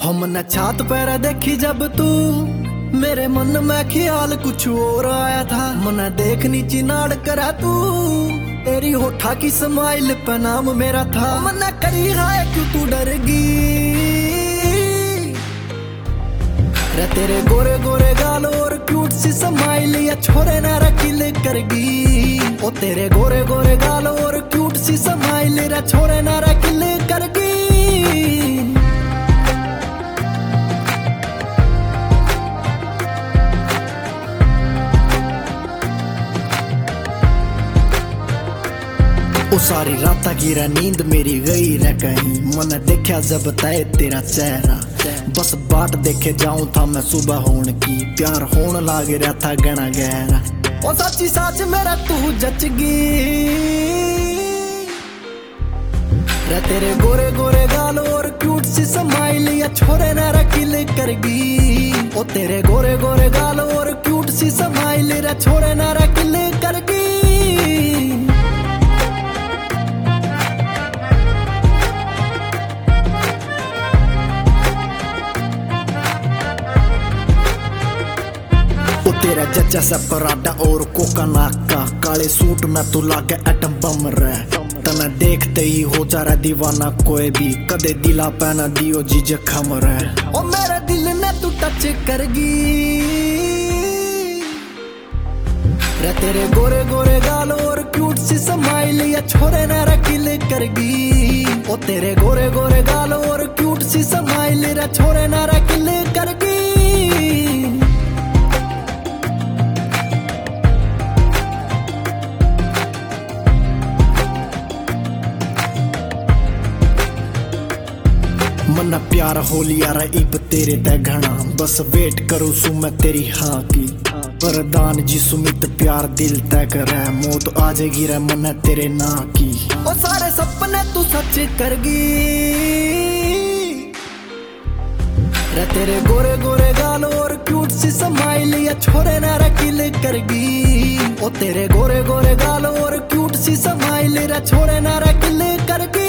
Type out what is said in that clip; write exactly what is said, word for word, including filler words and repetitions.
हम न छात पर देखी जब तू, मेरे मन में ख्याल कुछ और आया था। मन देखनी चिनाड़ करा तू, तेरी होठा की स्माइल पे नाम मेरा था। मन करी है क्यों तू डरगी, रे तेरे गोरे गोरे गाल और क्यूट सी स्माइल या छोरे ना रखिल करगी। ओ तेरे गोरे गोरे गाल और क्यूट सी स्माइल रे छोरे ना रखिल करगी। ओ सारी रात की रे नींद मेरी गई रे कहीं, मन देखा जब तय तेरा चेहरा। बस बाट देखे जाऊं था मैं सुबह होने की, प्यार होने लाग रहा था गना गहरा। ओ सच्ची सच मेरा तू जचगी, रे तेरे गोरे गोरे गाल और क्यूट सी स्माइल या छोरे ना रखिल करगी। ओ तेरे गोरे गोरे गाल और क्यूट सी स्माइल रे छोरे ना रखिल करगी। तेरा जच्चा सा पराठा और कोका नाका, काले सूट में तू लागे एटम बम रे। तना देखते ही हो जा रहा दीवाना कोई भी, कदे दिला पहना दियो जी जखम रे। ओ मेरे दिल ने तू टच करगी, रे तेरे गोरे गोरे गाल और क्यूट सी स्माइल या छोरे ना रखिल करगी। ओ तेरे गोरे गोरे गाल और क्यूट सी स्माइल रे छोरे ना रखिल करगी। मन प्यार हो लिया रे इब तेरे ते घना, बस वेट करूं सु मैं तेरी हाँ की। वरदान जी सुमित प्यार दिल तय करे, मौत आ जाएगी रे मन तेरे ना की। ओ सारे सपने तू सच करगी, रे तेरे गोरे गोरे गाल और क्यूट सी स्माइल या छोरे ना रखिल करगी। ओ तेरे गोरे गोरे गाल और क्यूट सी स्माइल रे छोरे ना रखिल करगी।